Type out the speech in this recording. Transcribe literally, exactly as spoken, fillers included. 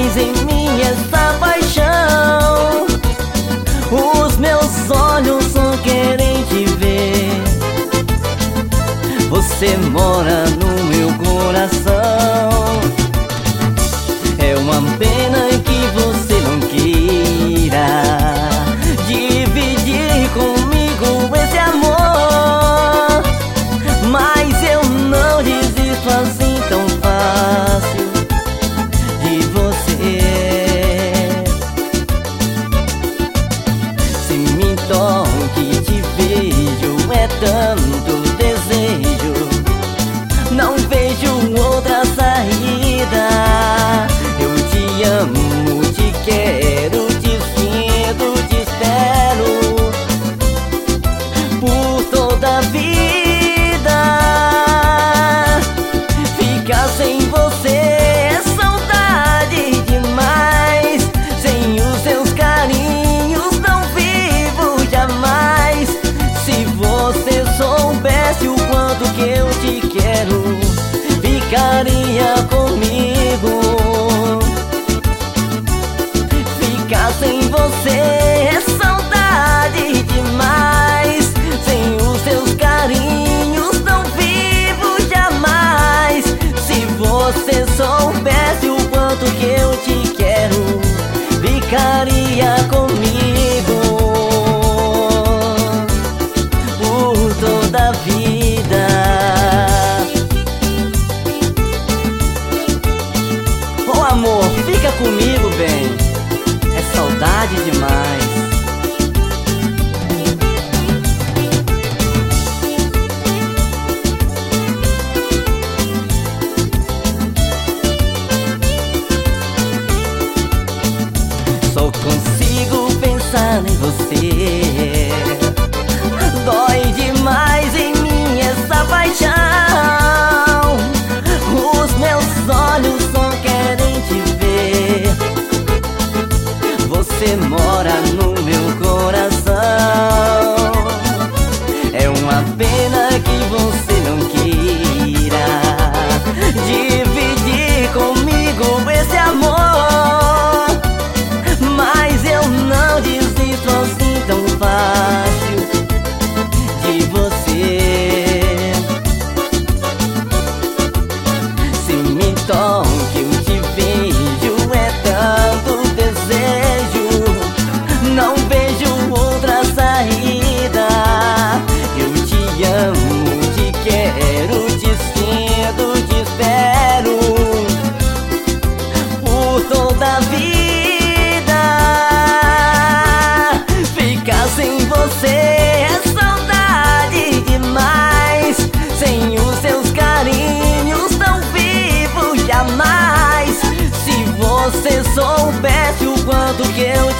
demais em mim essa paixão. Os meus olhos só querem te ver. Você mora no meu coração. É uma pena que você não queira dividir comigo esse amor, mas eu não desisto assim tão fácil de você. Se me toque, te vejo, é tanto desejo, não vejo outra saída. Eu te amo, te quero, te sinto, te espero por toda a vida. Ficar sem você é saudade demais. Sem os seus carinhos não vivo jamais. Se você soubesse o quanto que eu te quero, ficaria comigo. Ficar sem você é saudade demais. Sem os seus carinhos não vivo jamais. Se você soubesse o quanto que eu te quero, ficaria comigo por toda a vida. Ô amor, fica comigo, bem. É saudade demais. Só consigo pensar em você. Dói demais em mim essa paixão. Os meus olhos só querem te ver. Você mora no meu coração. É uma pena que você não queira dividir comigo esse amor, mas eu não desisto assim tão fácil de você. Se me toque, eu te vejo, é tanto desejo, não vejo outra saída. Eu te amo, te quero, te sinto, te espero por toda a vida. Ficar sem você é saudade demais. Sem os seus carinhos não vivo jamais. Se você soubesse o quanto que eu